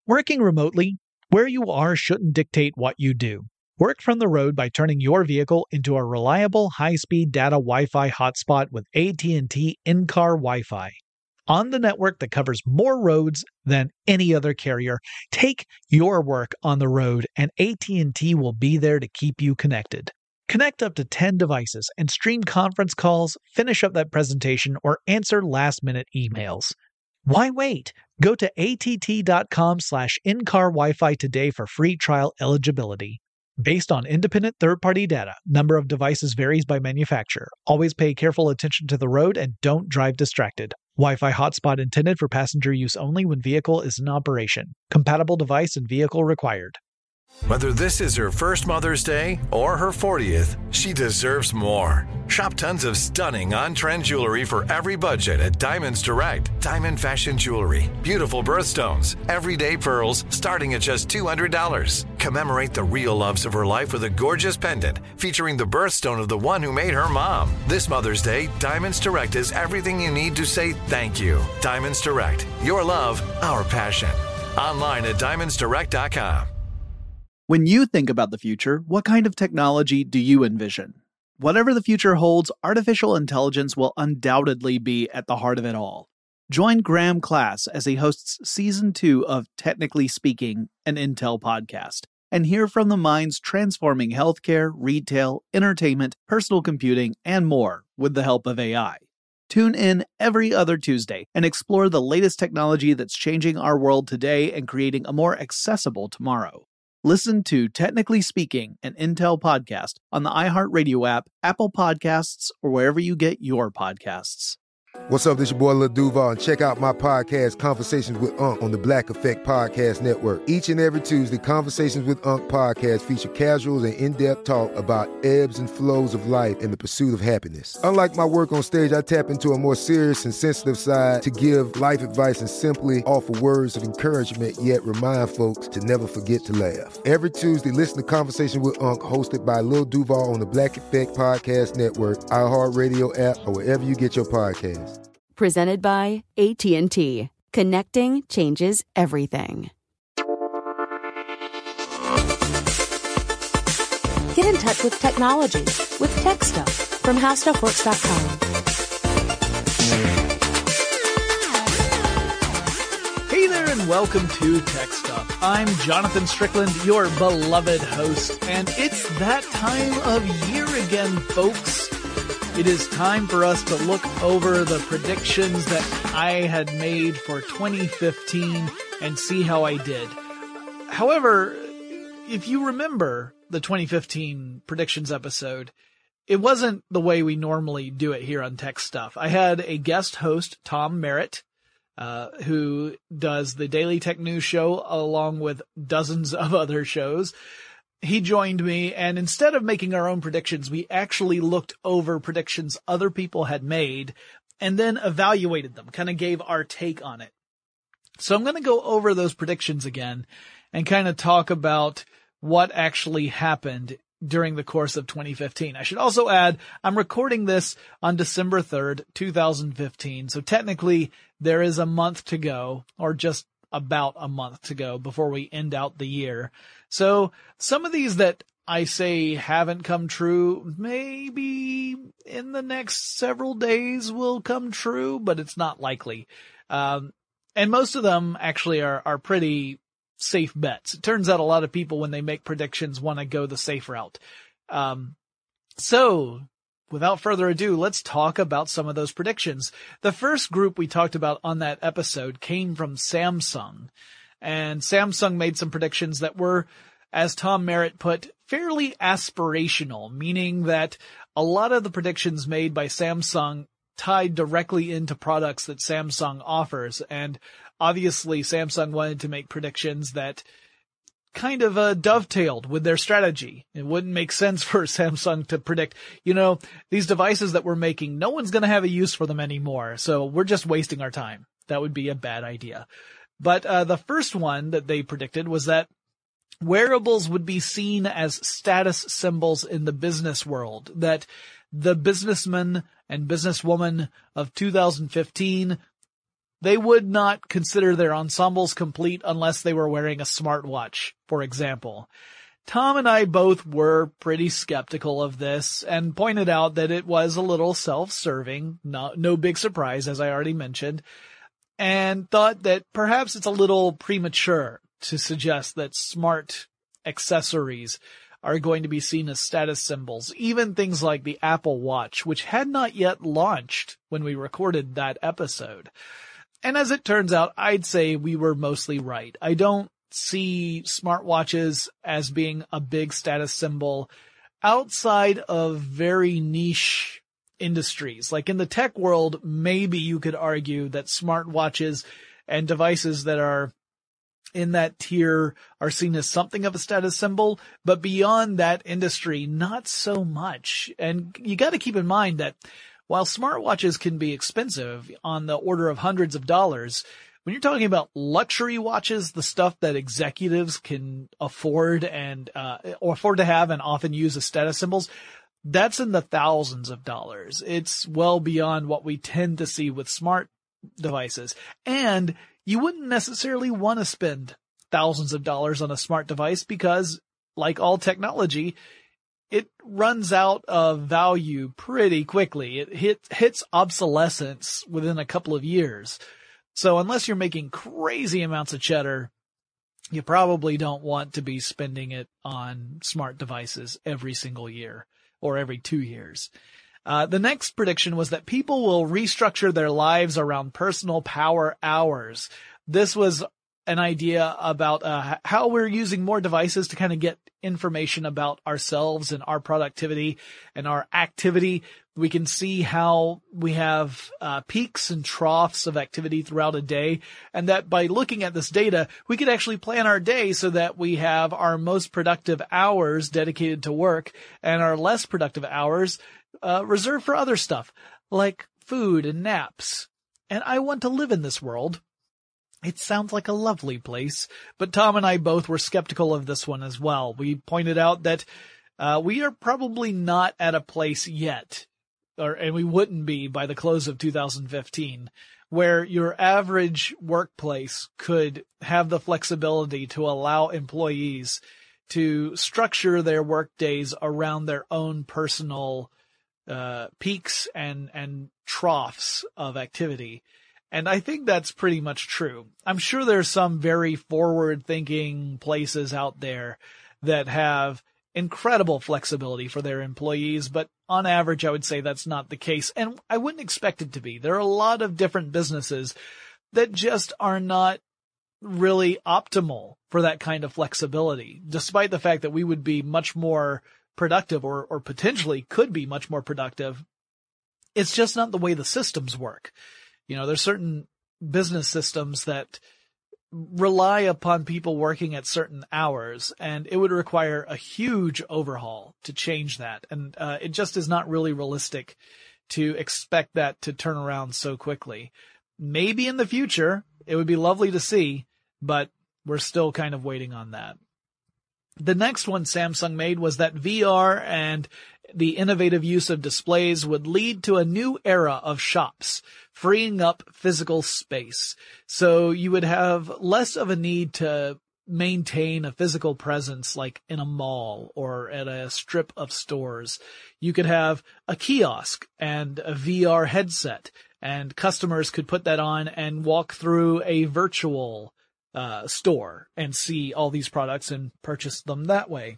Working remotely, where you are shouldn't dictate what you do. Work from the road by turning your vehicle into a reliable high-speed data Wi-Fi hotspot with AT&T in-car Wi-Fi. On the network that covers more roads than any other carrier, take your work on the road and AT&T will be there to keep you connected. Connect up to 10 devices and stream conference calls, finish up that presentation, or answer last-minute emails. Why wait? Go to att.com/in-car Wi-Fi today for free trial eligibility. Based on independent third-party data, number of devices varies by manufacturer. Always pay careful attention to the road and don't drive distracted. Wi-Fi hotspot intended for passenger use only when vehicle is in operation. Compatible device and vehicle required. Whether this is her first Mother's Day or her 40th, she deserves more. Shop tons of stunning on-trend jewelry for every budget at Diamonds Direct. Diamond fashion jewelry, beautiful birthstones, everyday pearls starting at just $200. Commemorate the real loves of her life with a gorgeous pendant featuring the birthstone of the one who made her mom. This Mother's Day, Diamonds Direct is everything you need to say thank you. Diamonds Direct, your love, our passion. Online at diamondsdirect.com. When you think about the future, what kind of technology do you envision? Whatever the future holds, artificial intelligence will undoubtedly be at the heart of it all. Join Graham Class as he hosts Season 2 of Technically Speaking, an Intel podcast, and hear from the minds transforming healthcare, retail, entertainment, personal computing, and more with the help of AI. Tune in every other Tuesday and explore the latest technology that's changing our world today and creating a more accessible tomorrow. Listen to Technically Speaking, an Intel podcast on the iHeartRadio app, Apple Podcasts, or wherever you get your podcasts. What's up, this your boy Lil Duval, and check out my podcast, Conversations with Unc, on the Black Effect Podcast Network. Each and every Tuesday, Conversations with Unc podcast feature casual and in-depth talk about ebbs and flows of life and the pursuit of happiness. Unlike my work on stage, I tap into a more serious and sensitive side to give life advice and simply offer words of encouragement, yet remind folks to never forget to laugh. Every Tuesday, listen to Conversations with Unc, hosted by Lil Duval on the Black Effect Podcast Network, iHeartRadio app, or wherever you get your podcasts. Presented by AT&T. Connecting changes everything. Get in touch with technology with Tech Stuff from HowStuffWorks.com. Hey there and welcome to Tech Stuff. I'm Jonathan Strickland, your beloved host, and it's that time of year again, folks. It is time for us to look over the predictions that I had made for 2015 and see how I did. However, if you remember the 2015 predictions episode, it wasn't the way we normally do it here on Tech Stuff. I had a guest host, Tom Merritt, who does the Daily Tech News Show along with dozens of other shows. He joined me, and instead of making our own predictions, we actually looked over predictions other people had made and then evaluated them, kind of gave our take on it. So I'm going to go over those predictions again and kind of talk about what actually happened during the course of 2015. I should also add, I'm recording this on December 3rd, 2015. So technically there is a month to go, or just about a month to go before we end out the year. So some of these that I say haven't come true, maybe in the next several days will come true, but it's not likely. And most of them actually are pretty safe bets. It turns out a lot of people, when they make predictions, want to go the safe route. So without further ado, let's talk about some of those predictions. The first group we talked about on that episode came from Samsung. And Samsung made some predictions that were, as Tom Merritt put, fairly aspirational, meaning that a lot of the predictions made by Samsung tied directly into products that Samsung offers. And obviously Samsung wanted to make predictions that kind of dovetailed with their strategy. It wouldn't make sense for Samsung to predict, these devices that we're making, no one's going to have a use for them anymore. So we're just wasting our time. That would be a bad idea. But the first one that they predicted was that wearables would be seen as status symbols in the business world, that the businessman and businesswoman of 2015 They would not consider their ensembles complete unless they were wearing a smartwatch, for example. Tom and I both were pretty skeptical of this and pointed out that it was a little self-serving, no big surprise, as I already mentioned, and thought that perhaps it's a little premature to suggest that smart accessories are going to be seen as status symbols. Even things like the Apple Watch, which had not yet launched when we recorded that episode. And as it turns out, I'd say we were mostly right. I don't see smartwatches as being a big status symbol outside of very niche industries. Like in the tech world, maybe you could argue that smartwatches and devices that are in that tier are seen as something of a status symbol, but beyond that industry, not so much. And you got to keep in mind that while smartwatches can be expensive on the order of hundreds of dollars, when you're talking about luxury watches, the stuff that executives can afford and or afford to have and often use as status symbols, that's in the thousands of dollars. It's well beyond what we tend to see with smart devices. And you wouldn't necessarily want to spend thousands of dollars on a smart device because, like all technology, it runs out of value pretty quickly. It hits obsolescence within a couple of years. So unless you're making crazy amounts of cheddar, you probably don't want to be spending it on smart devices every single year or every 2 years. The next prediction was that people will restructure their lives around personal power hours. This was an idea about how we're using more devices to kind of get information about ourselves and our productivity and our activity. We can see how we have peaks and troughs of activity throughout a day, and that by looking at this data, we could actually plan our day so that we have our most productive hours dedicated to work and our less productive hours reserved for other stuff like food and naps. And I want to live in this world. It sounds like a lovely place, but Tom and I both were skeptical of this one as well. We pointed out that we are probably not at a place yet, and we wouldn't be by the close of 2015, where your average workplace could have the flexibility to allow employees to structure their work days around their own personal peaks and troughs of activity. And I think that's pretty much true. I'm sure there's some very forward-thinking places out there that have incredible flexibility for their employees, but on average, I would say that's not the case. And I wouldn't expect it to be. There are a lot of different businesses that just are not really optimal for that kind of flexibility, despite the fact that we would be much more productive or potentially could be much more productive. It's just not the way the systems work. You know, there's certain business systems that rely upon people working at certain hours, and it would require a huge overhaul to change that. And it just is not really realistic to expect that to turn around so quickly. Maybe in the future, it would be lovely to see, but we're still kind of waiting on that. The next one Samsung made was that VR and the innovative use of displays would lead to a new era of shops, freeing up physical space. So you would have less of a need to maintain a physical presence like in a mall or at a strip of stores. You could have a kiosk and a VR headset, and customers could put that on and walk through a virtual store and see all these products and purchase them that way.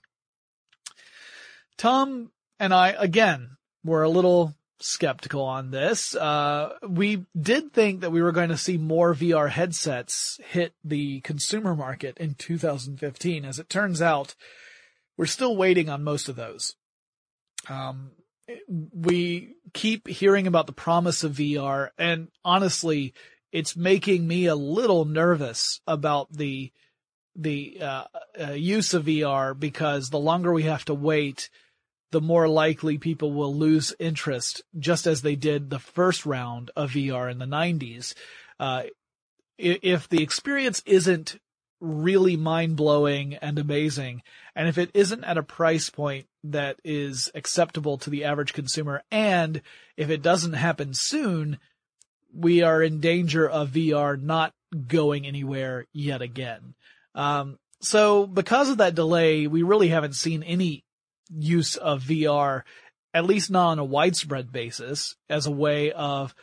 Tom and I, again, were a little skeptical on this. We did think that we were going to see more VR headsets hit the consumer market in 2015. As it turns out, we're still waiting on most of those. We keep hearing about the promise of VR, and honestly, it's making me a little nervous about the use of VR, because the longer we have to wait, the more likely people will lose interest, just as they did the first round of VR in the 90s. If the experience isn't really mind-blowing and amazing, and if it isn't at a price point that is acceptable to the average consumer, and if it doesn't happen soon, we are in danger of VR not going anywhere yet again. So because of that delay, we really haven't seen any use of VR, at least not on a widespread basis, as a way as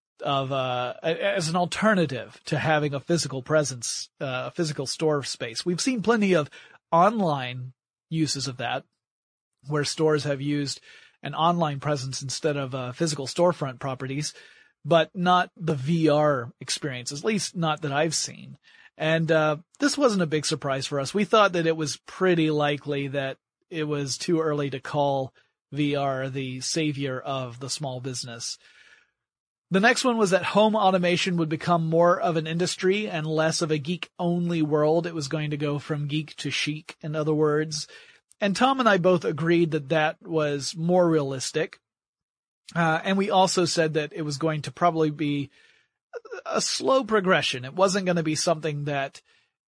an alternative to having a physical presence, a physical store space. We've seen plenty of online uses of that, where stores have used an online presence instead of physical storefront properties, but not the VR experience, at least not that I've seen. And this wasn't a big surprise for us. We thought that it was pretty likely that it was too early to call VR the savior of the small business. The next one was that home automation would become more of an industry and less of a geek-only world. It was going to go from geek to chic, in other words. And Tom and I both agreed that that was more realistic. And we also said that it was going to probably be a slow progression. It wasn't going to be something that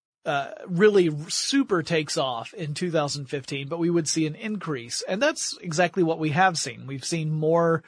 really super takes off in 2015, but we would see an increase. And that's exactly what we have seen. We've seen more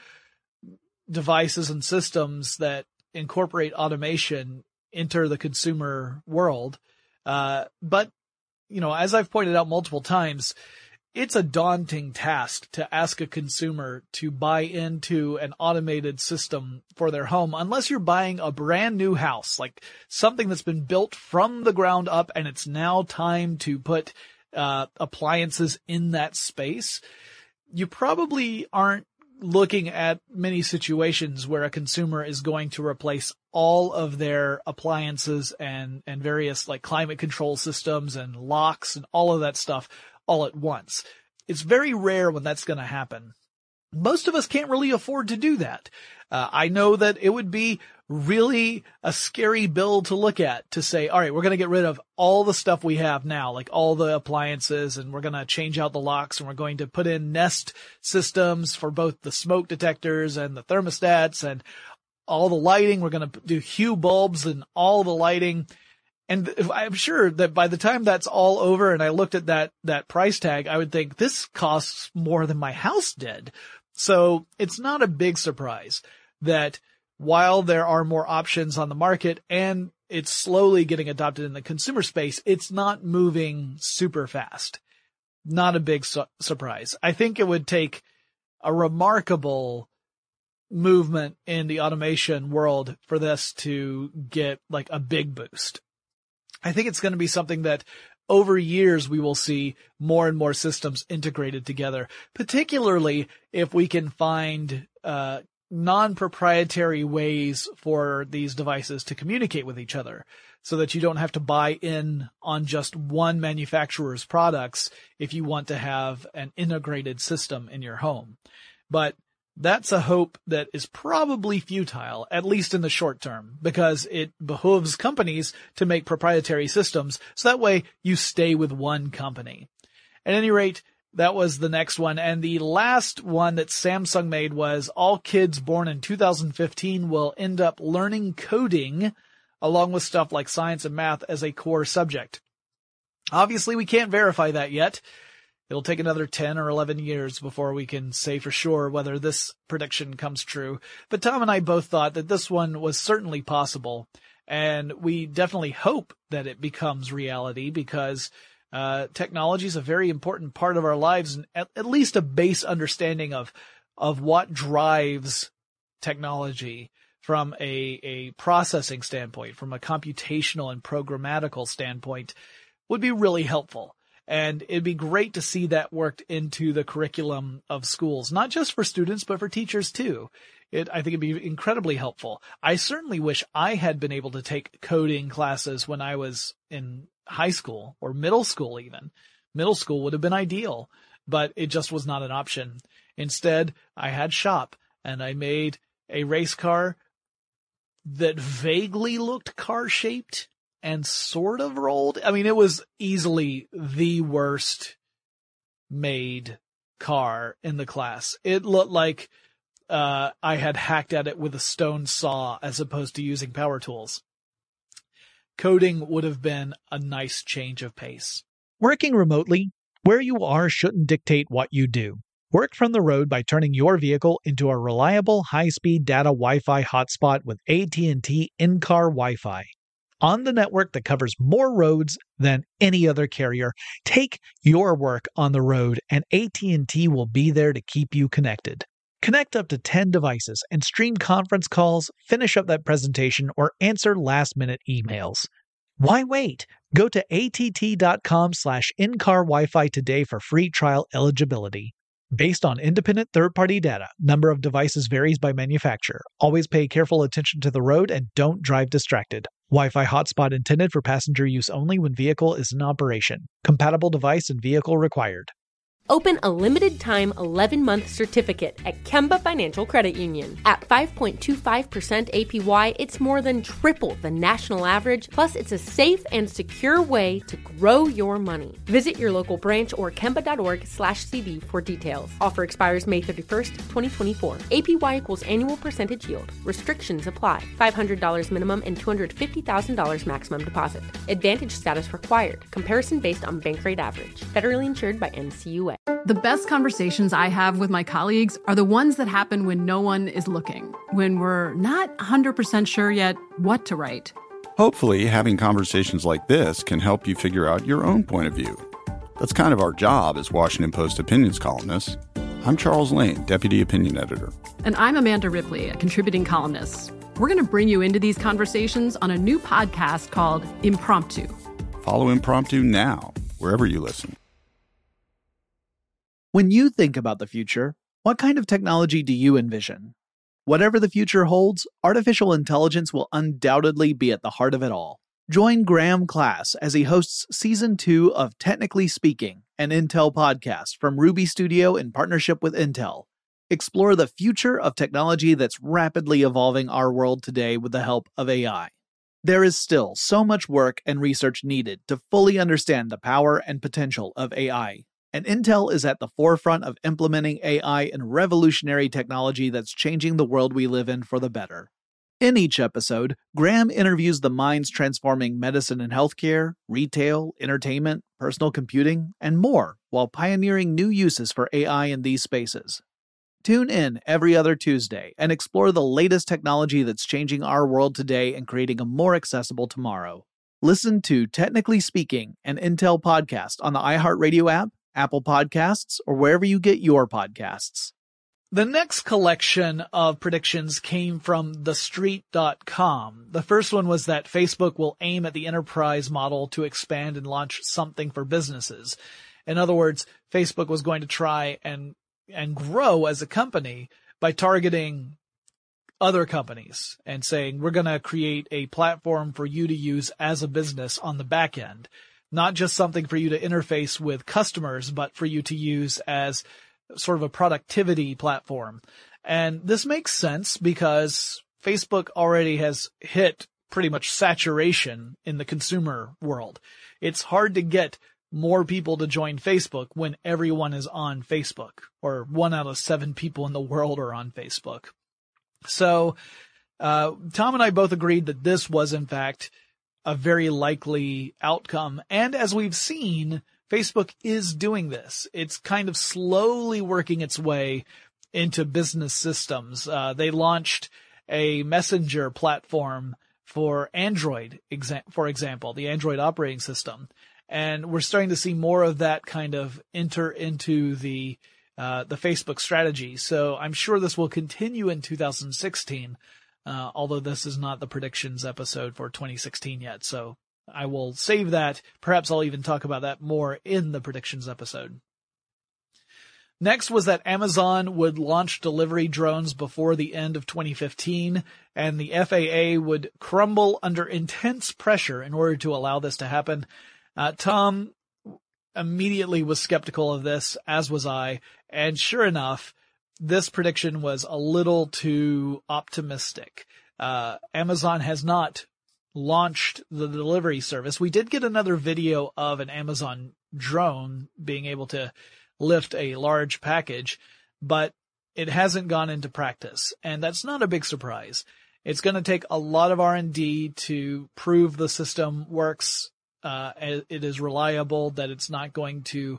devices and systems that incorporate automation enter the consumer world. But, you know, as I've pointed out multiple times, it's a daunting task to ask a consumer to buy into an automated system for their home, unless you're buying a brand new house, like something that's been built from the ground up and it's now time to put appliances in that space. You probably aren't looking at many situations where a consumer is going to replace all of their appliances and various like climate control systems and locks and all of that stuff all at once. It's very rare when that's going to happen. Most of us can't really afford to do that. I know that it would be really a scary bill to look at, to say, all right, we're going to get rid of all the stuff we have now, like all the appliances, and we're going to change out the locks, and we're going to put in Nest systems for both the smoke detectors and the thermostats and all the lighting. We're going to do Hue bulbs and all the lighting. And I'm sure that by the time that's all over and I looked at that price tag, I would think this costs more than my house did. So it's not a big surprise that while there are more options on the market and it's slowly getting adopted in the consumer space, it's not moving super fast. Not a big surprise. I think it would take a remarkable movement in the automation world for this to get like a big boost. I think it's going to be something that over years we will see more and more systems integrated together, particularly if we can find non-proprietary ways for these devices to communicate with each other, so that you don't have to buy in on just one manufacturer's products if you want to have an integrated system in your home. But that's a hope that is probably futile, at least in the short term, because it behooves companies to make proprietary systems, so that way you stay with one company. At any rate, that was the next one. And the last one that Samsung made was all kids born in 2015 will end up learning coding, along with stuff like science and math, as a core subject. Obviously, we can't verify that yet. It'll take another 10 or 11 years before we can say for sure whether this prediction comes true. But Tom and I both thought that this one was certainly possible, and we definitely hope that it becomes reality, because technology is a very important part of our lives, and at least a base understanding of what drives technology from a processing standpoint, from a computational and programmatical standpoint, would be really helpful. And it'd be great to see that worked into the curriculum of schools, not just for students, but for teachers too. I think it'd be incredibly helpful. I certainly wish I had been able to take coding classes when I was in high school or middle school even. Middle school would have been ideal, but it just was not an option. Instead, I had shop, and I made a race car that vaguely looked car-shaped and sort of rolled. I mean, it was easily the worst made car in the class. It looked like I had hacked at it with a stone saw as opposed to using power tools. Coding would have been a nice change of pace. Working remotely, where you are shouldn't dictate what you do. Work from the road by turning your vehicle into a reliable high-speed data Wi-Fi hotspot with AT&T in-car Wi-Fi. On the network that covers more roads than any other carrier, take your work on the road and AT&T will be there to keep you connected. Connect up to 10 devices and stream conference calls, finish up that presentation, or answer last-minute emails. Why wait? Go to att.com/in-car Wi-Fi today for free trial eligibility. Based on independent third-party data, number of devices varies by manufacturer. Always pay careful attention to the road and don't drive distracted. Wi-Fi hotspot intended for passenger use only when vehicle is in operation. Compatible device and vehicle required. Open a limited-time 11-month certificate at Kemba Financial Credit Union. At 5.25% APY, it's more than triple the national average, plus it's a safe and secure way to grow your money. Visit your local branch or kemba.org/CD for details. Offer expires May 31st, 2024. APY equals annual percentage yield. Restrictions apply. $500 minimum and $250,000 maximum deposit. Advantage status required. Comparison based on bank rate average. Federally insured by NCUA. The best conversations I have with my colleagues are the ones that happen when no one is looking, when we're not 100% sure yet what to write. Hopefully, having conversations like this can help you figure out your own point of view. That's kind of our job as Washington Post opinions columnists. I'm Charles Lane, Deputy Opinion Editor. And I'm Amanda Ripley, a contributing columnist. We're going to bring you into these conversations on a new podcast called Impromptu. Follow Impromptu now, wherever you listen. When you think about the future, what kind of technology do you envision? Whatever the future holds, artificial intelligence will undoubtedly be at the heart of it all. Join Graham Class as he hosts Season 2 of Technically Speaking, an Intel podcast from Ruby Studio in partnership with Intel. Explore the future of technology that's rapidly evolving our world today with the help of AI. There is still so much work and research needed to fully understand the power and potential of AI. And Intel is at the forefront of implementing AI and revolutionary technology that's changing the world we live in for the better. In each episode, Graham interviews the minds transforming medicine and healthcare, retail, entertainment, personal computing, and more, while pioneering new uses for AI in these spaces. Tune in every other Tuesday and explore the latest technology that's changing our world today and creating a more accessible tomorrow. Listen to Technically Speaking, an Intel podcast on the iHeartRadio app, Apple Podcasts, or wherever you get your podcasts. The next collection of predictions came from TheStreet.com. The first one was that Facebook will aim at the enterprise model to expand and launch something for businesses. In other words, Facebook was going to try and grow as a company by targeting other companies and saying, we're going to create a platform for you to use as a business on the back end. Not just something for you to interface with customers, but for you to use as sort of a productivity platform. And this makes sense because Facebook already has hit pretty much saturation in the consumer world. It's hard to get more people to join Facebook when everyone is on Facebook, or 1 out of 7 people in the world are on Facebook. So, Tom and I both agreed that this was in fact a very likely outcome. And as we've seen, Facebook is doing this. It's kind of slowly working its way into business systems. They launched a messenger platform for Android, for example, the Android operating system. And we're starting to see more of that kind of enter into the Facebook strategy. So I'm sure this will continue in 2016. Although this is not the predictions episode for 2016 yet, so I will save that. Perhaps I'll even talk about that more in the predictions episode. Next was that Amazon would launch delivery drones before the end of 2015, and the FAA would crumble under intense pressure in order to allow this to happen. Tom immediately was skeptical of this, as was I, and sure enough, this prediction was a little too optimistic. Amazon has not launched the delivery service. We did get another video of an Amazon drone being able to lift a large package, but it hasn't gone into practice. And that's not a big surprise. It's going to take a lot of R&D to prove the system works, it is reliable, that it's not going to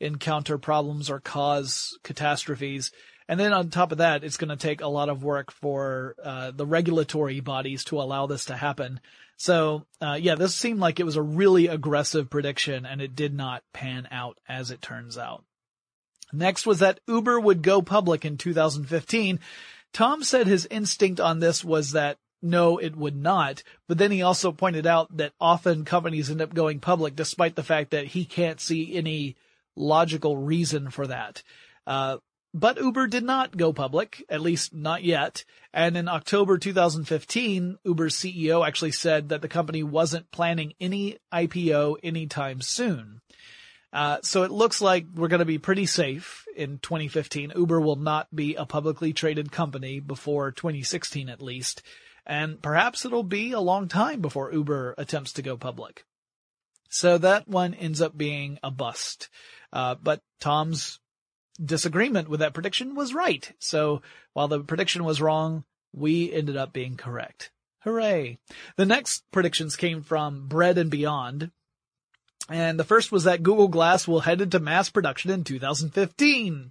encounter problems or cause catastrophes. And then on top of that, it's going to take a lot of work for the regulatory bodies to allow this to happen. So, this seemed like it was a really aggressive prediction, and it did not pan out as it turns out. Next was that Uber would go public in 2015. Tom said his instinct on this was that no, it would not. But then he also pointed out that often companies end up going public despite the fact that he can't see any logical reason for that. But Uber did not go public, at least not yet. And in October 2015, Uber's CEO actually said that the company wasn't planning any IPO anytime soon. So it looks like we're going to be pretty safe in 2015. Uber will not be a publicly traded company before 2016 at least. And perhaps it'll be a long time before Uber attempts to go public. So that one ends up being a bust. But Tom's disagreement with that prediction was right. So while the prediction was wrong, we ended up being correct. Hooray. The next predictions came from Bread and Beyond. And the first was that Google Glass will head into mass production in 2015.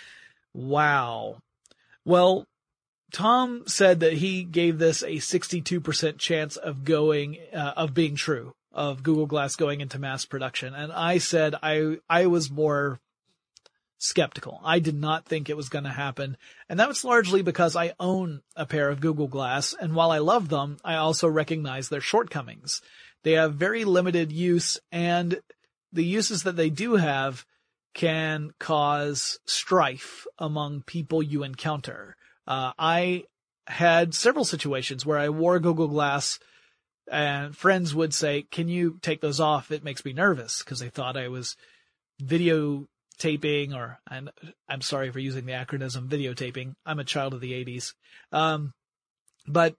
Wow. Well, Tom said that he gave this a 62% chance of being true, of Google Glass going into mass production. And I said I was more skeptical. I did not think it was going to happen. And that was largely because I own a pair of Google Glass. And while I love them, I also recognize their shortcomings. They have very limited use, and the uses that they do have can cause strife among people you encounter. I had several situations where I wore Google Glass and friends would say, "Can you take those off? It makes me nervous," because they thought I was videotaping, or I'm sorry for using the acronym videotaping. I'm a child of the 80s. But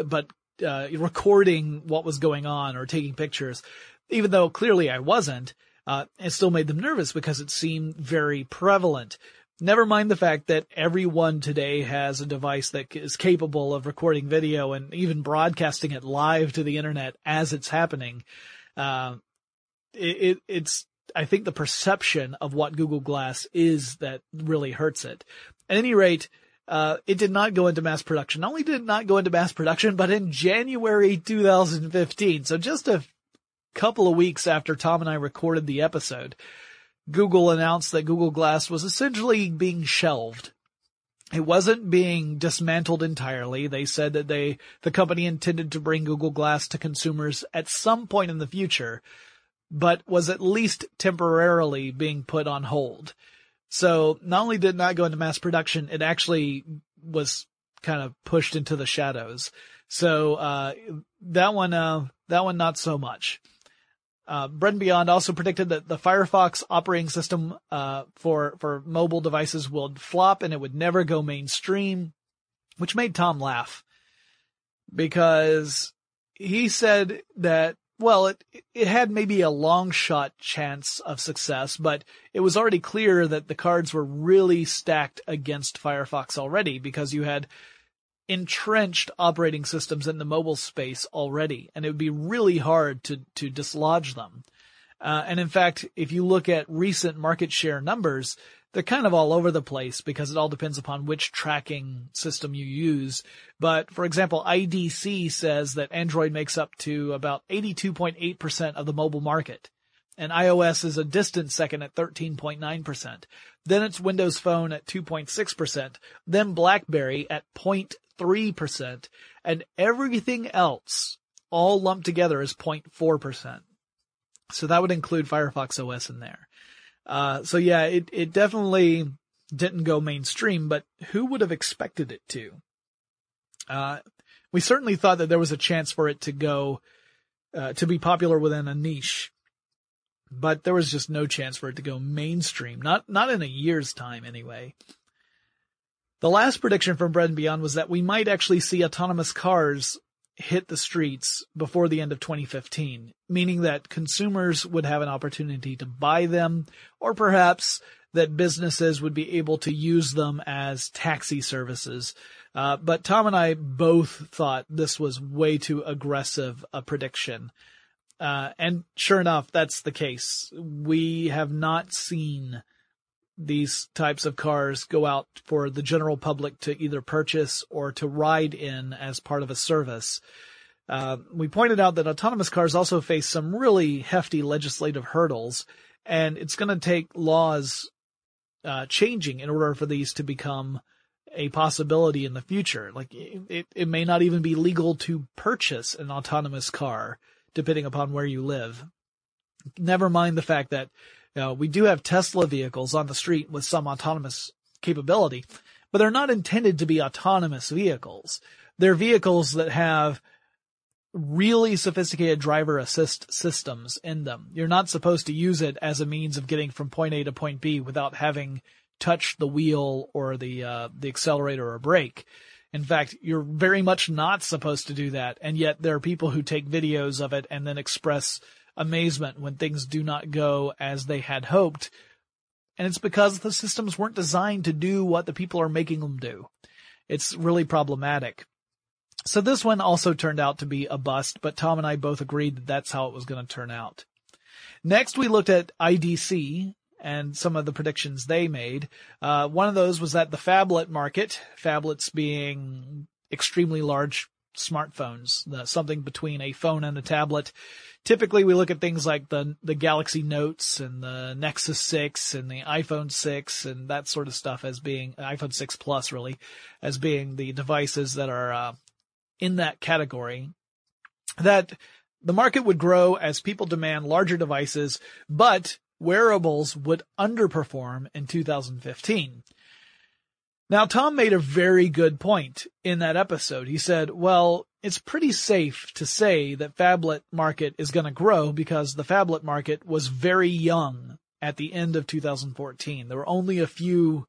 recording what was going on or taking pictures, even though clearly I wasn't, it still made them nervous because it seemed very prevalent. Never mind the fact that everyone today has a device that is capable of recording video and even broadcasting it live to the internet as it's happening. It's, I think, the perception of what Google Glass is that really hurts it. At any rate, it did not go into mass production. Not only did it not go into mass production, but in January 2015. So just a couple of weeks after Tom and I recorded the episode, Google announced that Google Glass was essentially being shelved. It wasn't being dismantled entirely. They said that the company intended to bring Google Glass to consumers at some point in the future, but was at least temporarily being put on hold. So not only did it not go into mass production, it actually was kind of pushed into the shadows. So that one not so much. Bread and Beyond also predicted that the Firefox operating system for mobile devices would flop and it would never go mainstream, which made Tom laugh because he said that, well, it had maybe a long shot chance of success, but it was already clear that the cards were really stacked against Firefox already because you had entrenched operating systems in the mobile space already, and it would be really hard to dislodge them. And in fact, if you look at recent market share numbers, they're kind of all over the place because it all depends upon which tracking system you use. But for example, IDC says that Android makes up to about 82.8% of the mobile market, and iOS is a distant second at 13.9%. Then it's Windows Phone at 2.6%, then BlackBerry at 0.3%, and everything else all lumped together is 0.4%. So that would include Firefox OS in there. So yeah, it definitely didn't go mainstream, but who would have expected it to? We certainly thought that there was a chance for it to go, to be popular within a niche, but there was just no chance for it to go mainstream. Not in a year's time anyway. The last prediction from Bread and Beyond was that we might actually see autonomous cars hit the streets before the end of 2015, meaning that consumers would have an opportunity to buy them, or perhaps that businesses would be able to use them as taxi services. But Tom and I both thought this was way too aggressive a prediction. And sure enough, that's the case. We have not seen these types of cars go out for the general public to either purchase or to ride in as part of a service. We pointed out that autonomous cars also face some really hefty legislative hurdles, and it's going to take laws changing in order for these to become a possibility in the future. Like it may not even be legal to purchase an autonomous car, depending upon where you live. Never mind the fact that we do have Tesla vehicles on the street with some autonomous capability, but they're not intended to be autonomous vehicles. They're vehicles that have really sophisticated driver assist systems in them. You're not supposed to use it as a means of getting from point A to point B without having touched the wheel or the accelerator or brake. In fact, you're very much not supposed to do that. And yet there are people who take videos of it and then express amazement when things do not go as they had hoped. And it's because the systems weren't designed to do what the people are making them do. It's really problematic. So this one also turned out to be a bust, but Tom and I both agreed that that's how it was going to turn out. Next, we looked at IDC and some of the predictions they made. One of those was that the phablet market, phablets being extremely large smartphones, something between a phone and a tablet. Typically, we look at things like the Galaxy Notes and the Nexus 6 and the iPhone 6 and that sort of stuff as being iPhone 6 Plus, really, as being the devices that are in that category. That the market would grow as people demand larger devices, but wearables would underperform in 2015. Now, Tom made a very good point in that episode. He said, well, it's pretty safe to say that phablet market is going to grow because the phablet market was very young at the end of 2014. There were only a few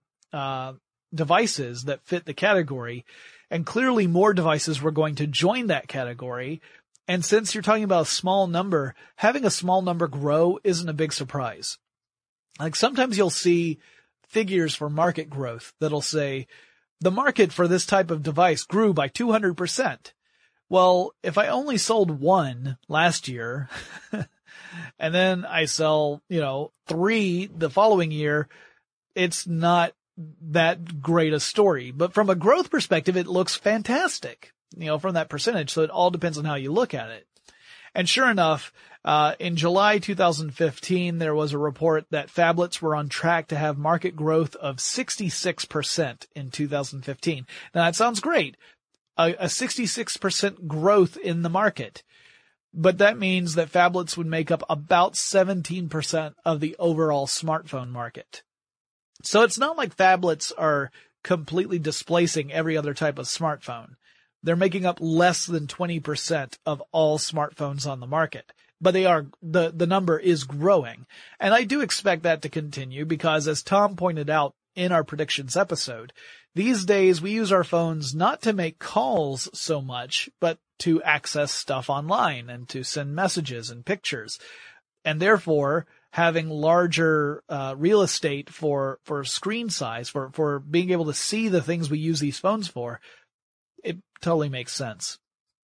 devices that fit the category, and clearly more devices were going to join that category. And since you're talking about a small number, having a small number grow isn't a big surprise. Like sometimes you'll see figures for market growth that'll say the market for this type of device grew by 200%. Well, if I only sold one last year and then I sell, 3 the following year, it's not that great a story. But from a growth perspective, it looks fantastic, from that percentage. So it all depends on how you look at it. And sure enough, in July 2015, there was a report that phablets were on track to have market growth of 66% in 2015. Now that sounds great. A 66% growth in the market. But that means that phablets would make up about 17% of the overall smartphone market. So it's not like phablets are completely displacing every other type of smartphone. They're making up less than 20% of all smartphones on the market. But the number is growing. And I do expect that to continue because, as Tom pointed out in our predictions episode, these days we use our phones not to make calls so much, but to access stuff online and to send messages and pictures. And therefore, having larger real estate for screen size, for being able to see the things we use these phones for, it totally makes sense.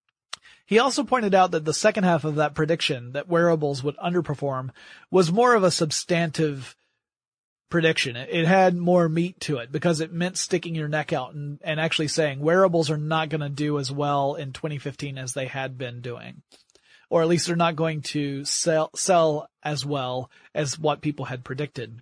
He also pointed out that the second half of that prediction, that wearables would underperform, was more of a substantive prediction. It had more meat to it because it meant sticking your neck out and actually saying wearables are not going to do as well in 2015 as they had been doing. Or at least they're not going to sell as well as what people had predicted.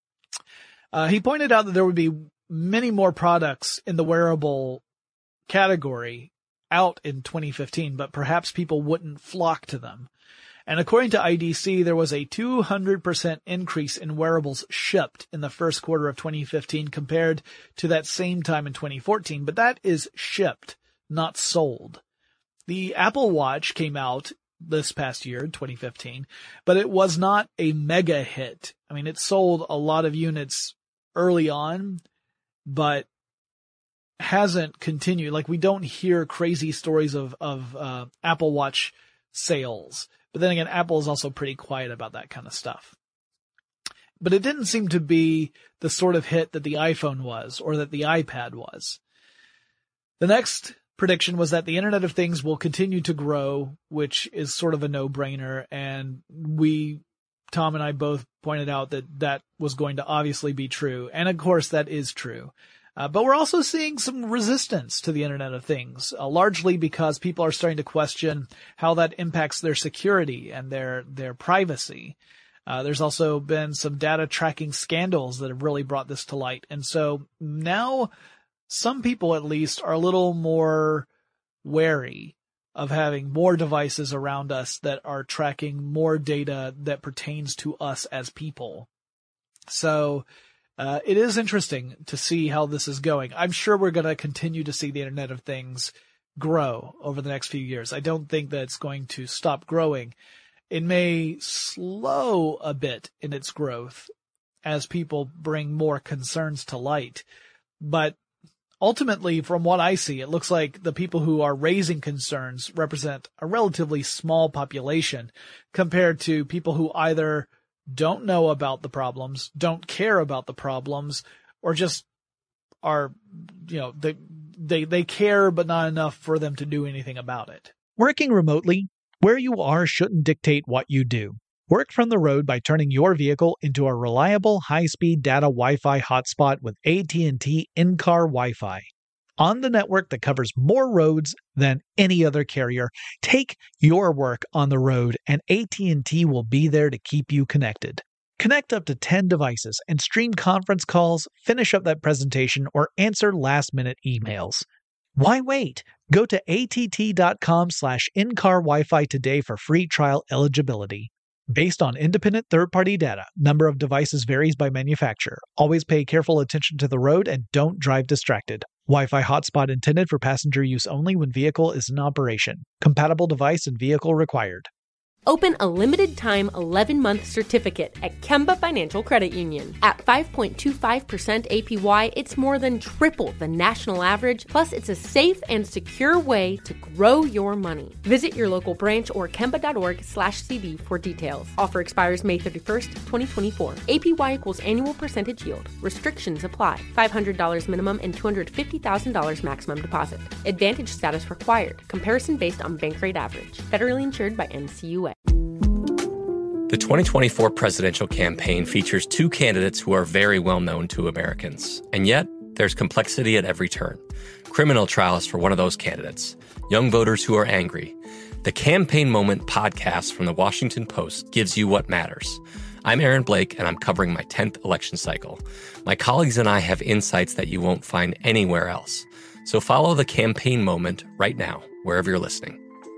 He pointed out that there would be many more products in the wearable category out in 2015, but perhaps people wouldn't flock to them. And according to IDC, there was a 200% increase in wearables shipped in the first quarter of 2015 compared to that same time in 2014. But that is shipped, not sold. The Apple Watch came out this past year, 2015, but it was not a mega hit. I mean, it sold a lot of units early on, but hasn't continued. Like, we don't hear crazy stories of Apple Watch sales. But then again, Apple is also pretty quiet about that kind of stuff. But it didn't seem to be the sort of hit that the iPhone was or that the iPad was. The next prediction was that the Internet of Things will continue to grow, which is sort of a no-brainer. And Tom and I both pointed out that was going to obviously be true. And of course, that is true. But we're also seeing some resistance to the Internet of Things, largely because people are starting to question how that impacts their security and their privacy. There's also been some data tracking scandals that have really brought this to light. And so now some people at least are a little more wary of having more devices around us that are tracking more data that pertains to us as people. So it is interesting to see how this is going. I'm sure we're going to continue to see the Internet of Things grow over the next few years. I don't think that it's going to stop growing. It may slow a bit in its growth as people bring more concerns to light. But ultimately, from what I see, it looks like the people who are raising concerns represent a relatively small population compared to people who either don't know about the problems, don't care about the problems, or just are, they care, but not enough for them to do anything about it. Working remotely, where you are shouldn't dictate what you do. Work from the road by turning your vehicle into a reliable high-speed data Wi-Fi hotspot with AT&T in-car Wi-Fi. On the network that covers more roads than any other carrier, take your work on the road and AT&T will be there to keep you connected. Connect up to 10 devices and stream conference calls, finish up that presentation, or answer last-minute emails. Why wait? Go to att.com/in-car Wi-Fi today for free trial eligibility. Based on independent third-party data, number of devices varies by manufacturer. Always pay careful attention to the road and don't drive distracted. Wi-Fi hotspot intended for passenger use only when vehicle is in operation. Compatible device and vehicle required. Open a limited-time 11-month certificate at Kemba Financial Credit Union. At 5.25% APY, it's more than triple the national average, plus it's a safe and secure way to grow your money. Visit your local branch or kemba.org/cd for details. Offer expires May 31st, 2024. APY equals annual percentage yield. Restrictions apply. $500 minimum and $250,000 maximum deposit. Advantage status required. Comparison based on bank rate average. Federally insured by NCUA. The 2024 presidential campaign features two candidates who are very well known to Americans. And yet, there's complexity at every turn. Criminal trials for one of those candidates. Young voters who are angry. The Campaign Moment podcast from the Washington Post gives you what matters. I'm Aaron Blake, and I'm covering my 10th election cycle. My colleagues and I have insights that you won't find anywhere else. So follow the Campaign Moment right now, wherever you're listening.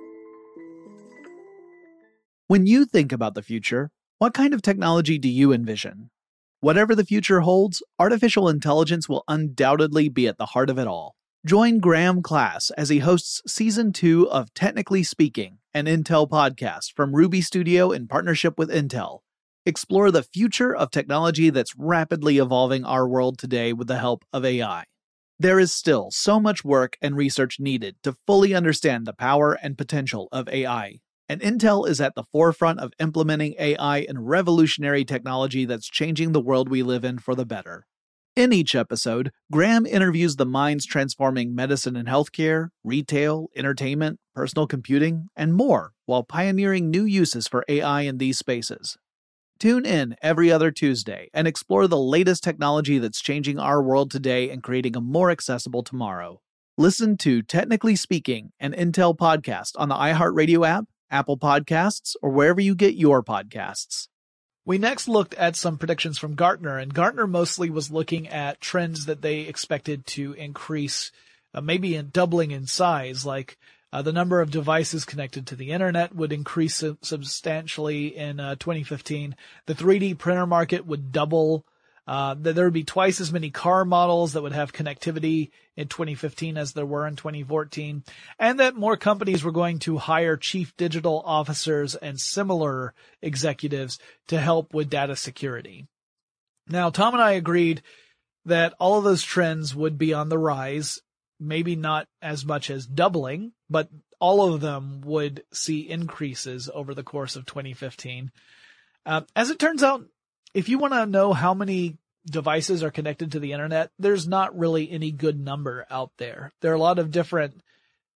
When you think about the future, what kind of technology do you envision? Whatever the future holds, artificial intelligence will undoubtedly be at the heart of it all. Join Graham Class as he hosts Season 2 of Technically Speaking, an Intel podcast from Ruby Studio in partnership with Intel. Explore the future of technology that's rapidly evolving our world today with the help of AI. There is still so much work and research needed to fully understand the power and potential of AI. And Intel is at the forefront of implementing AI in revolutionary technology that's changing the world we live in for the better. In each episode, Graham interviews the minds transforming medicine and healthcare, retail, entertainment, personal computing, and more, while pioneering new uses for AI in these spaces. Tune in every other Tuesday and explore the latest technology that's changing our world today and creating a more accessible tomorrow. Listen to Technically Speaking, an Intel podcast on the iHeartRadio app, Apple Podcasts, or wherever you get your podcasts. We next looked at some predictions from Gartner, and Gartner mostly was looking at trends that they expected to increase, maybe in doubling in size, like the number of devices connected to the internet would increase substantially in 2015. The 3D printer market would double. There would be twice as many car models that would have connectivity in 2015 as there were in 2014, and that more companies were going to hire chief digital officers and similar executives to help with data security. Now, Tom and I agreed that all of those trends would be on the rise, maybe not as much as doubling, but all of them would see increases over the course of 2015. As it turns out, if you want to know how many devices are connected to the internet, there's not really any good number out there. There are a lot of different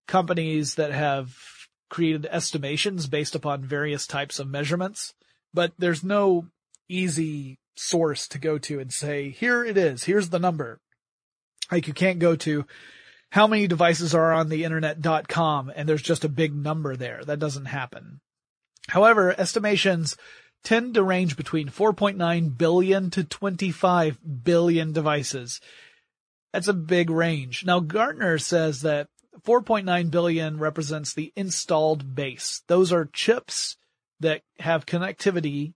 companies that have created estimations based upon various types of measurements, but there's no easy source to go to and say, here it is, here's the number. Like you can't go to how many devices are on the internet.com and there's just a big number there. That doesn't happen. However, estimations tend to range between 4.9 billion to 25 billion devices. That's a big range. Now, Gartner says that 4.9 billion represents the installed base. Those are chips that have connectivity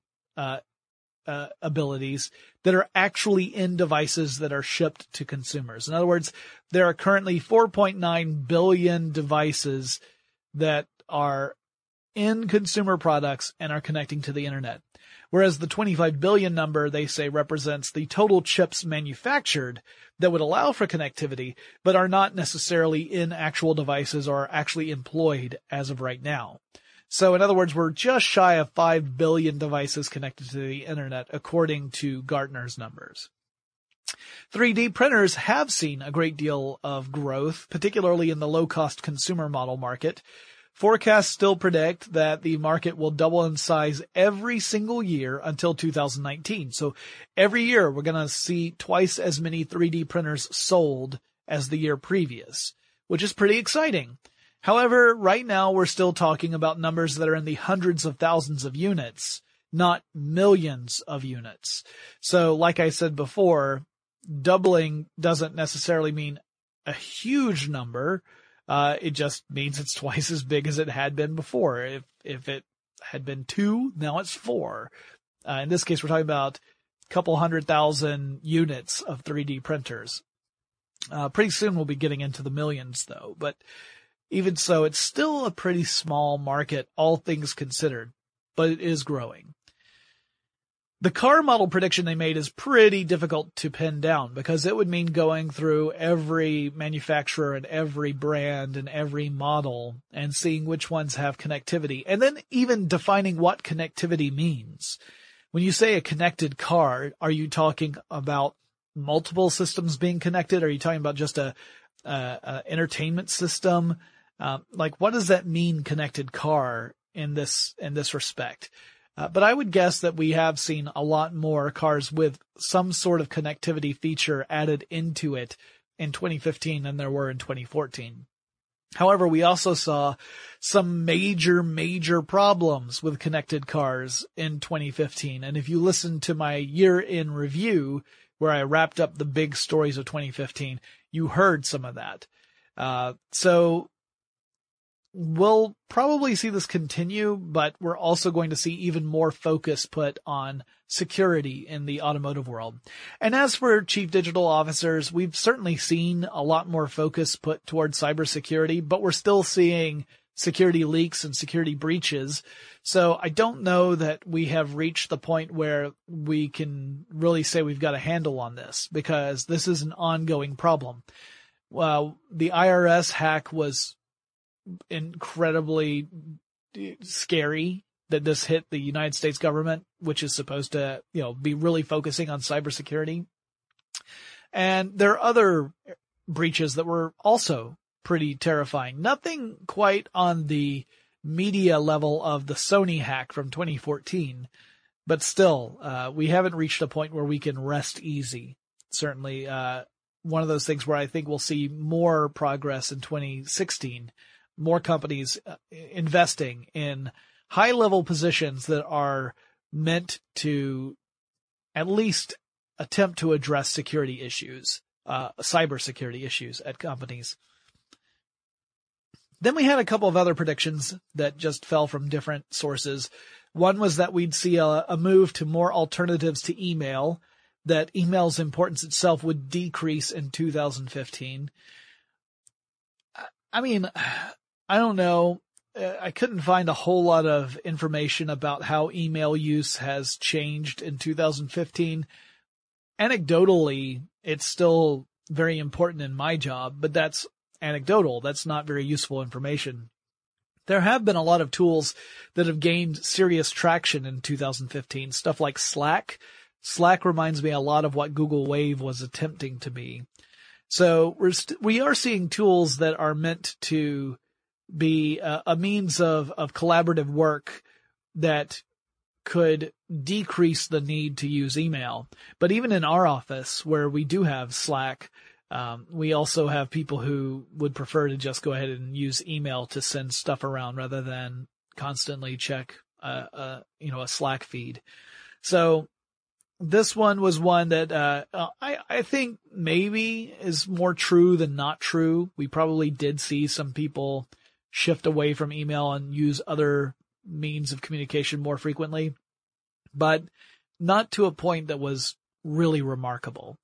abilities that are actually in devices that are shipped to consumers. In other words, there are currently 4.9 billion devices that are in consumer products and are connecting to the internet. Whereas the 25 billion number, they say, represents the total chips manufactured that would allow for connectivity, but are not necessarily in actual devices or actually employed as of right now. So in other words, we're just shy of 5 billion devices connected to the internet, according to Gartner's numbers. 3D printers have seen a great deal of growth, particularly in the low-cost consumer model market. Forecasts still predict that the market will double in size every single year until 2019. So every year we're going to see twice as many 3D printers sold as the year previous, which is pretty exciting. However, right now we're still talking about numbers that are in the hundreds of thousands of units, not millions of units. So like I said before, doubling doesn't necessarily mean a huge number. It just means it's twice as big as it had been before. If it had been 2, now it's 4. In this case, we're talking about a couple 100,000 units of 3D printers. Pretty soon we'll be getting into the millions though, but even so, it's still a pretty small market, all things considered, but it is growing. The car model prediction they made is pretty difficult to pin down because it would mean going through every manufacturer and every brand and every model and seeing which ones have connectivity, and then even defining what connectivity means. When you say a connected car, are you talking about multiple systems being connected? Are you talking about just a entertainment system? Like what does that mean, connected car, in this respect? But I would guess that we have seen a lot more cars with some sort of connectivity feature added into it in 2015 than there were in 2014. However, we also saw some major problems with connected cars in 2015. And if you listen to my year in review, where I wrapped up the big stories of 2015, you heard some of that. So we'll probably see this continue, but we're also going to see even more focus put on security in the automotive world. And as for chief digital officers, we've certainly seen a lot more focus put towards cybersecurity, but we're still seeing security leaks and security breaches. So I don't know that we have reached the point where we can really say we've got a handle on this, because this is an ongoing problem. Well, the IRS hack was incredibly scary that this hit the United States government, which is supposed to, be really focusing on cybersecurity. And there are other breaches that were also pretty terrifying. Nothing quite on the media level of the Sony hack from 2014, but still, we haven't reached a point where we can rest easy. Certainly, one of those things where I think we'll see more progress in 2016. More companies investing in high-level positions that are meant to at least attempt to address security issues, cybersecurity issues at companies. Then we had a couple of other predictions that just fell from different sources. One was that we'd see a move to more alternatives to email, that email's importance itself would decrease in 2015. I mean, I don't know. I couldn't find a whole lot of information about how email use has changed in 2015. Anecdotally, it's still very important in my job, but that's anecdotal. That's not very useful information. There have been a lot of tools that have gained serious traction in 2015, stuff like Slack. Slack reminds me a lot of what Google Wave was attempting to be. So we are seeing tools that are meant to be a means of collaborative work that could decrease the need to use email. But even in our office, where we do have Slack, we also have people who would prefer to just go ahead and use email to send stuff around rather than constantly check a Slack feed. So this one was one that I think maybe is more true than not true. We probably did see some people shift away from email and use other means of communication more frequently, but not to a point that was really remarkable.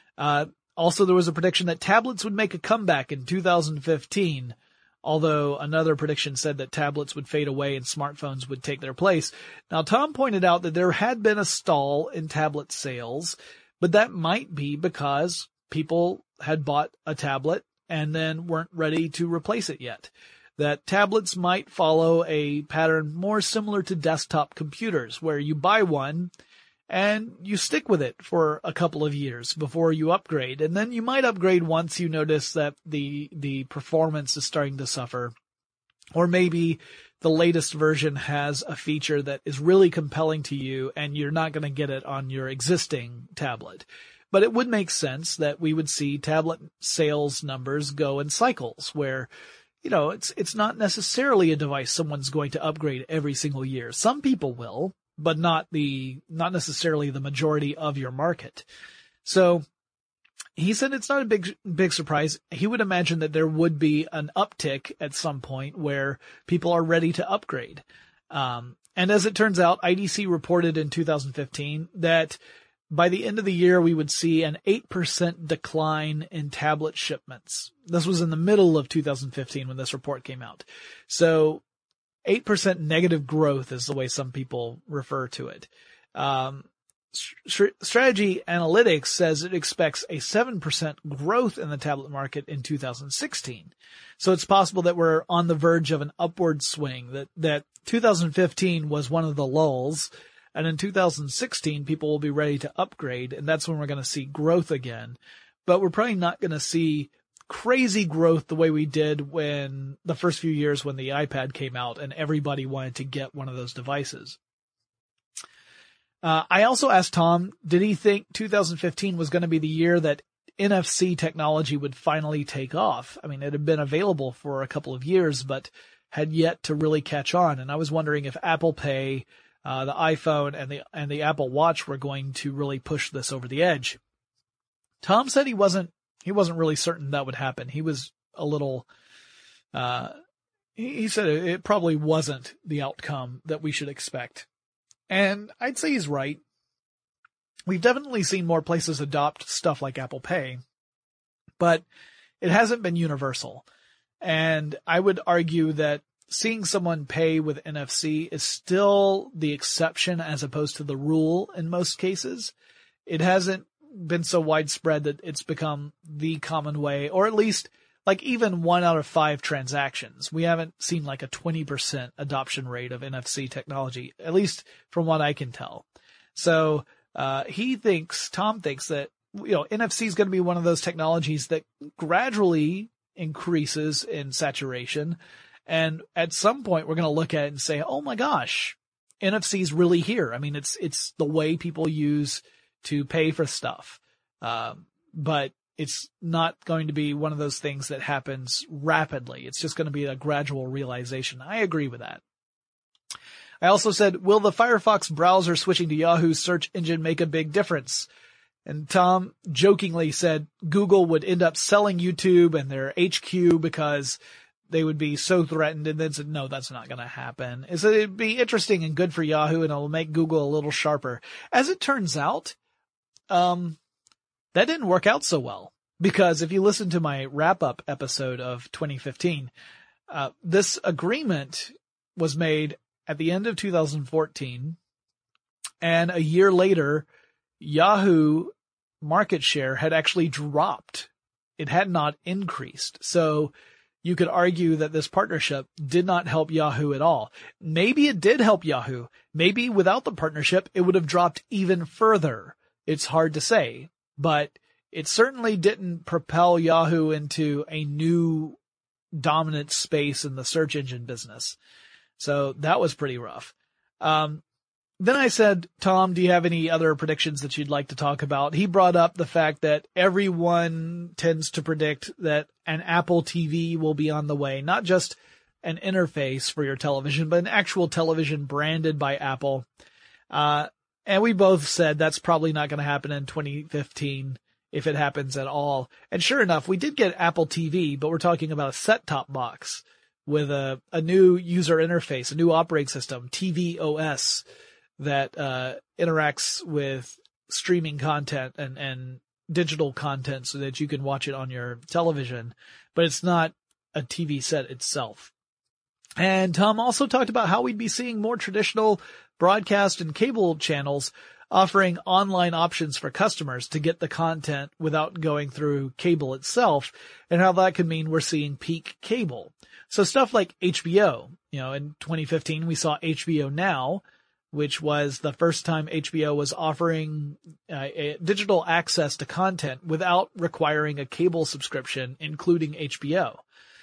Also, there was a prediction that tablets would make a comeback in 2015, although another prediction said that tablets would fade away and smartphones would take their place. Now, Tom pointed out that there had been a stall in tablet sales, but that might be because people had bought a tablet and then weren't ready to replace it yet. That tablets might follow a pattern more similar to desktop computers, where you buy one and you stick with it for a couple of years before you upgrade. And then you might upgrade once you notice that the performance is starting to suffer. Or maybe the latest version has a feature that is really compelling to you and you're not going to get it on your existing tablet. But it would make sense that we would see tablet sales numbers go in cycles where, it's not necessarily a device someone's going to upgrade every single year. Some people will, but not necessarily the majority of your market. So he said it's not a big surprise. He would imagine that there would be an uptick at some point where people are ready to upgrade. And as it turns out, IDC reported in 2015 that by the end of the year, we would see an 8% decline in tablet shipments. This was in the middle of 2015 when this report came out. So 8% negative growth is the way some people refer to it. Strategy Analytics says it expects a 7% growth in the tablet market in 2016. So it's possible that we're on the verge of an upward swing, that 2015 was one of the lulls. And in 2016, people will be ready to upgrade, and that's when we're going to see growth again. But we're probably not going to see crazy growth the way we did when the first few years when the iPad came out and everybody wanted to get one of those devices. I also asked Tom, did he think 2015 was going to be the year that NFC technology would finally take off? I mean, it had been available for a couple of years, but had yet to really catch on. And I was wondering if Apple Pay, the iPhone and the Apple Watch were going to really push this over the edge. Tom said he wasn't really certain that would happen. He was a little, he said it probably wasn't the outcome that we should expect. And I'd say he's right. We've definitely seen more places adopt stuff like Apple Pay, but it hasn't been universal. And I would argue that seeing someone pay with NFC is still the exception as opposed to the rule in most cases. It hasn't been so widespread that it's become the common way, or at least like even 1 out of 5 transactions. We haven't seen like a 20% adoption rate of NFC technology, at least from what I can tell. So, Tom thinks that, NFC is going to be one of those technologies that gradually increases in saturation. And at some point we're going to look at it and say, oh my gosh, NFC is really here. I mean, it's the way people use to pay for stuff. But it's not going to be one of those things that happens rapidly. It's just going to be a gradual realization. I agree with that. I also said, will the Firefox browser switching to Yahoo's search engine make a big difference? And Tom jokingly said Google would end up selling YouTube and their HQ because they would be so threatened, and then said, no, that's not going to happen. It said it'd be interesting and good for Yahoo, and it'll make Google a little sharper. As it turns out, that didn't work out so well, because if you listen to my wrap-up episode of 2015, this agreement was made at the end of 2014, and a year later, Yahoo market share had actually dropped. It had not increased. So you could argue that this partnership did not help Yahoo at all. Maybe it did help Yahoo. Maybe without the partnership, it would have dropped even further. It's hard to say, but it certainly didn't propel Yahoo into a new dominant space in the search engine business. So that was pretty rough. Then I said, Tom, do you have any other predictions that you'd like to talk about? He brought up the fact that everyone tends to predict that an Apple TV will be on the way, not just an interface for your television, but an actual television branded by Apple. And we both said that's probably not going to happen in 2015 if it happens at all. And sure enough, we did get Apple TV, but we're talking about a set-top box with a new user interface, a new operating system, tvOS, that interacts with streaming content and digital content so that you can watch it on your television, but it's not a TV set itself. And Tom also talked about how we'd be seeing more traditional broadcast and cable channels offering online options for customers to get the content without going through cable itself, and how that could mean we're seeing peak cable. So stuff like HBO, in 2015 we saw HBO Now, which was the first time HBO was offering a digital access to content without requiring a cable subscription, including HBO.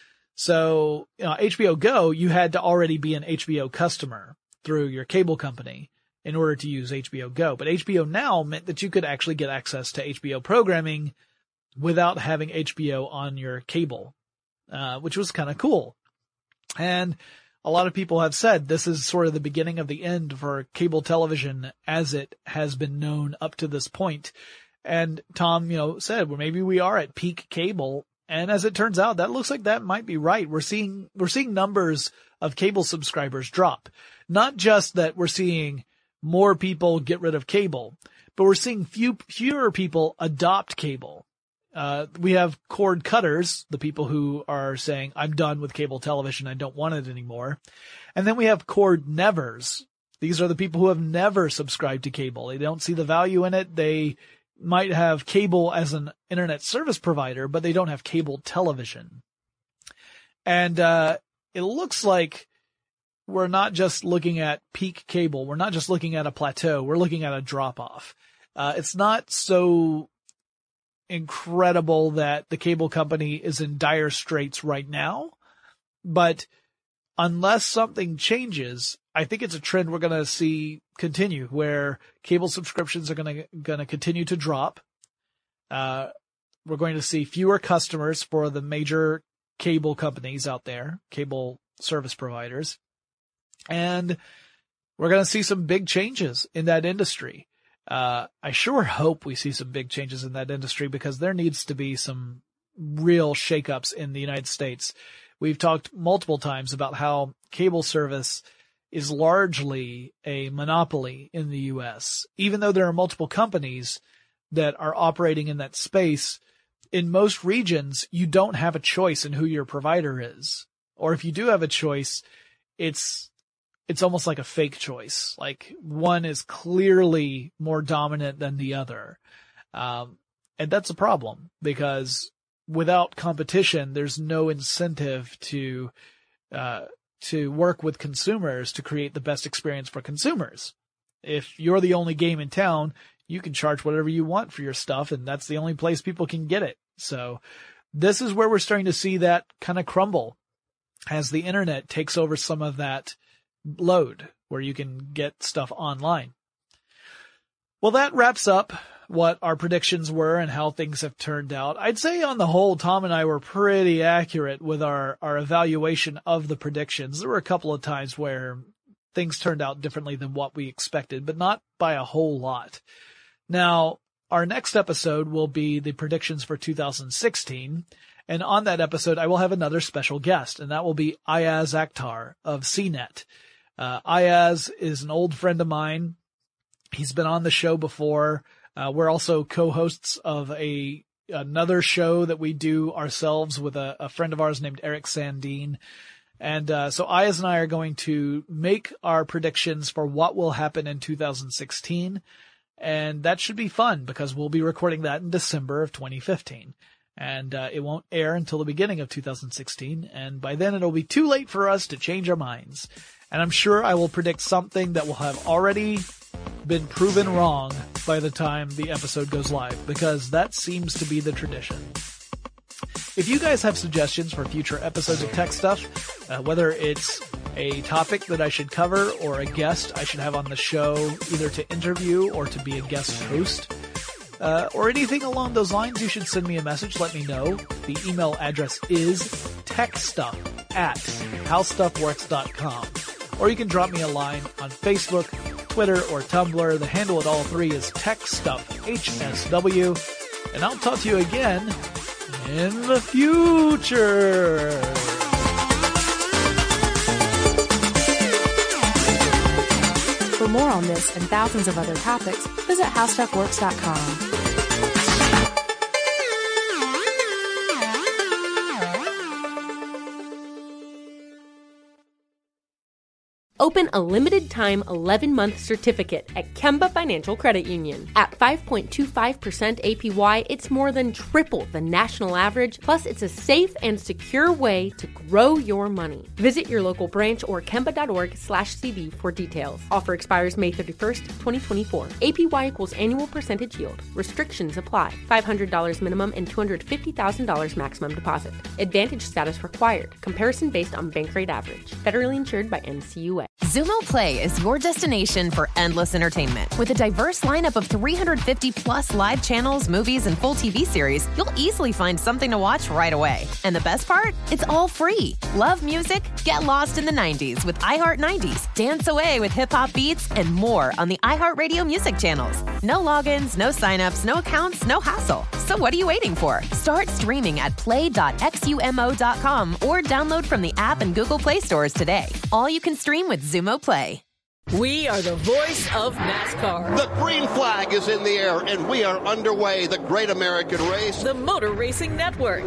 So, HBO Go, you had to already be an HBO customer through your cable company in order to use HBO Go. But HBO Now meant that you could actually get access to HBO programming without having HBO on your cable, which was kind of cool. And a lot of people have said this is sort of the beginning of the end for cable television as it has been known up to this point. And Tom, said, well, maybe we are at peak cable. And as it turns out, that looks like that might be right. We're seeing numbers of cable subscribers drop. Not just that we're seeing more people get rid of cable, but we're seeing fewer people adopt cable. We have cord cutters, the people who are saying, I'm done with cable television, I don't want it anymore. And then we have cord nevers. These are the people who have never subscribed to cable. They don't see the value in it. They might have cable as an internet service provider, but they don't have cable television. And it looks like we're not just looking at peak cable. We're not just looking at a plateau. We're looking at a drop-off. It's not so incredible that the cable company is in dire straits right now, but unless something changes, I think it's a trend we're going to see continue, where cable subscriptions are going to continue to drop. We're going to see fewer customers for the major cable companies out there, cable service providers, and we're going to see some big changes in that industry. I sure hope we see some big changes in that industry, because there needs to be some real shakeups in the United States. We've talked multiple times about how cable service is largely a monopoly in the U.S. Even though there are multiple companies that are operating in that space, in most regions, you don't have a choice in who your provider is. Or if you do have a choice, it's almost like a fake choice. Like one is clearly more dominant than the other. And that's a problem, because without competition, there's no incentive to work with consumers to create the best experience for consumers. If you're the only game in town, you can charge whatever you want for your stuff, and that's the only place people can get it. So this is where we're starting to see that kind of crumble as the internet takes over some of that load where you can get stuff online. Well, that wraps up what our predictions were and how things have turned out. I'd say on the whole, Tom and I were pretty accurate with our evaluation of the predictions. There were a couple of times where things turned out differently than what we expected, but not by a whole lot. Now, our next episode will be the predictions for 2016. And on that episode, I will have another special guest, and that will be Ayaz Akhtar of CNET. Ayaz is an old friend of mine. He's been on the show before. We're also co-hosts of another show that we do ourselves with a friend of ours named Eric Sandine. And so Ayaz and I are going to make our predictions for what will happen in 2016. And that should be fun, because we'll be recording that in December of 2015. And it won't air until the beginning of 2016. And by then it'll be too late for us to change our minds. And I'm sure I will predict something that will have already been proven wrong by the time the episode goes live, because that seems to be the tradition. If you guys have suggestions for future episodes of Tech Stuff, whether it's a topic that I should cover or a guest I should have on the show, either to interview or to be a guest host, or anything along those lines, you should send me a message. Let me know. The email address is techstuff@howstuffworks.com. Or you can drop me a line on Facebook, Twitter, or Tumblr. The handle at all three is TechStuffHSW. And I'll talk to you again in the future. For more on this and thousands of other topics, visit HowStuffWorks.com. Open a limited-time 11-month certificate at Kemba Financial Credit Union. At 5.25% APY, it's more than triple the national average, plus it's a safe and secure way to grow your money. Visit your local branch or kemba.org/cb for details. Offer expires May 31st, 2024. APY equals annual percentage yield. Restrictions apply. $500 minimum and $250,000 maximum deposit. Advantage status required. Comparison based on bank rate average. Federally insured by NCUA. Xumo Play is your destination for endless entertainment. With a diverse lineup of 350-plus live channels, movies, and full TV series, you'll easily find something to watch right away. And the best part? It's all free. Love music? Get lost in the 90s with iHeart 90s, dance away with hip-hop beats, and more on the iHeartRadio music channels. No logins, no signups, no accounts, no hassle. So what are you waiting for? Start streaming at play.xumo.com or download from the app and Google Play stores today. All you can stream with Xumo Play. We are the voice of NASCAR. The green flag is in the air, and we are underway. The Great American Race. The Motor Racing Network.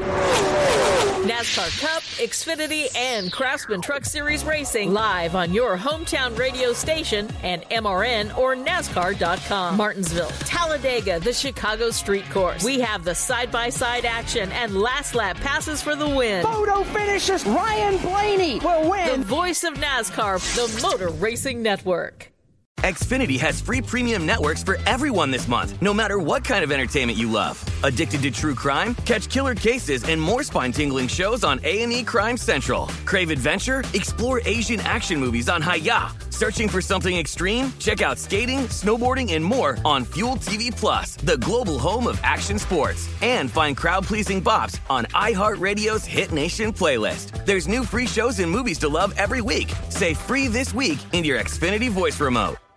NASCAR Cup, Xfinity, and Craftsman Truck Series Racing live on your hometown radio station and MRN or NASCAR.com. Martinsville, Talladega, the Chicago Street Course. We have the side-by-side action and last lap passes for the win. Photo finishes. Ryan Blaney will win. The voice of NASCAR, the Motor Racing Network. Xfinity has free premium networks for everyone this month, no matter what kind of entertainment you love. Addicted to true crime? Catch killer cases and more spine-tingling shows on A&E Crime Central. Crave adventure? Explore Asian action movies on Hi-YAH. Searching for something extreme? Check out skating, snowboarding, and more on Fuel TV Plus, the global home of action sports. And find crowd-pleasing bops on iHeartRadio's Hit Nation playlist. There's new free shows and movies to love every week. Say free this week in your Xfinity voice remote.